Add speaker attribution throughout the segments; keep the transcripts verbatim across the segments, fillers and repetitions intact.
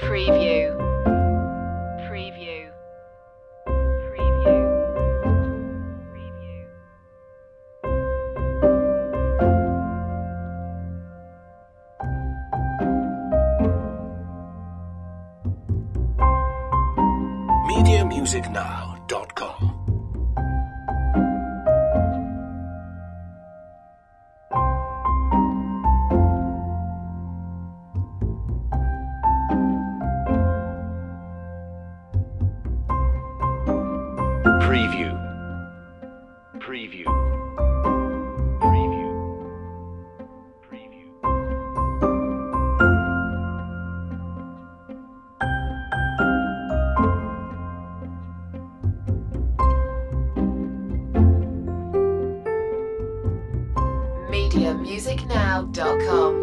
Speaker 1: Preview. Preview. Preview. Preview.
Speaker 2: media music now dot com Preview. Preview. Preview. Preview.
Speaker 1: media music now dot com.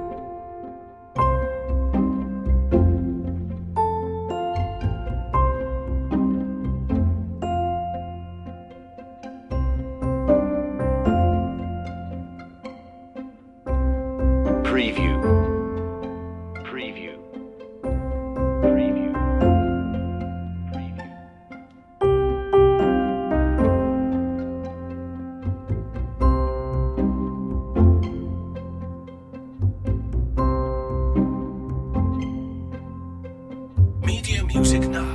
Speaker 2: Preview. Preview. Preview. Preview. media music now